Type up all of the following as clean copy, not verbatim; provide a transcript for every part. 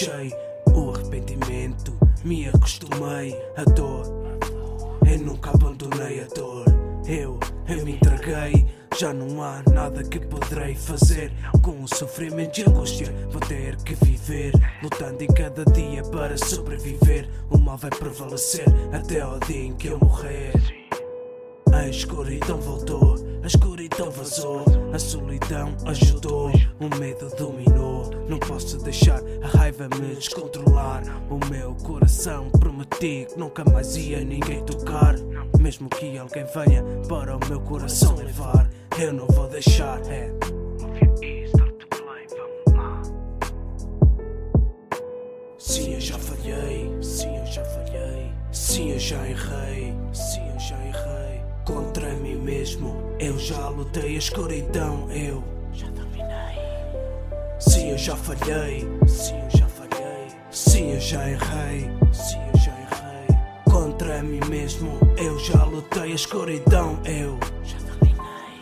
deixei o arrependimento, me acostumei à dor. Eu nunca abandonei a dor, eu me entreguei. Já não há nada que poderei fazer. Com o sofrimento e a angústia vou ter que viver, lutando em cada dia para sobreviver. O mal vai prevalecer até ao dia em que eu morrer. A escuridão voltou, a escuridão vazou, a solidão ajudou, o medo dominou. Não posso deixar a raiva me descontrolar. O meu coração prometi que nunca mais ia ninguém tocar. Mesmo que alguém venha para o meu coração levar, eu não vou deixar. Sim, eu já falhei, sim, eu já falhei, sim, eu já errei, sim, eu já errei. Contra mim mesmo eu já lutei, a escuridão eu já dominei. Sim, eu já falhei, sim, eu já falhei, sim, eu já errei, sim, eu já errei. Contra mim mesmo eu já lutei, a escuridão eu já dominei.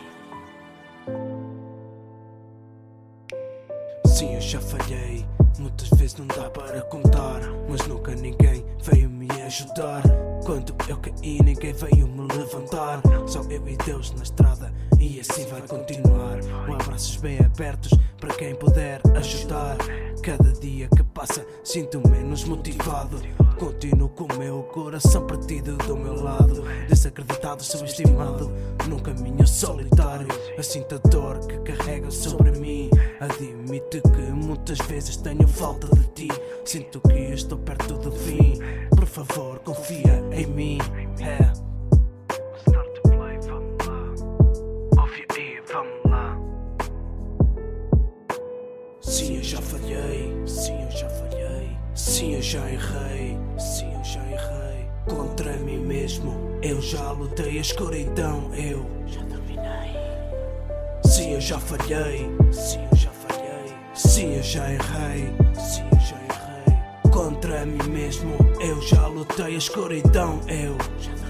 Sim, eu já falhei, muitas vezes não dá para contar, mas nunca ninguém veio me ajudar. Quando eu caí ninguém veio me levantar, só eu e Deus na estrada e assim vai continuar. Com abraços bem abertos para quem puder ajudar. Cada dia que passa sinto menos motivado, continuo com o meu coração partido do meu lado. Desacreditado, subestimado, num caminho solitário. Eu sinto a dor que carrega sobre mim. Admito que muitas vezes tenho falta de ti. Sinto que estou perto do fim. Por favor, confia em mim. Start to play, vamos lá. Ouve aí, vamos lá. Sim, eu já falhei, sim, eu já falhei, sim, eu já errei, sim, eu já errei. Contra mim mesmo eu já lutei, a escuridão eu já dominei. Sim, eu já falhei, sim, eu já falhei, sim, eu já errei, sim, eu já errei. Contra mim mesmo eu já lutei, a escuridão eu já dominei.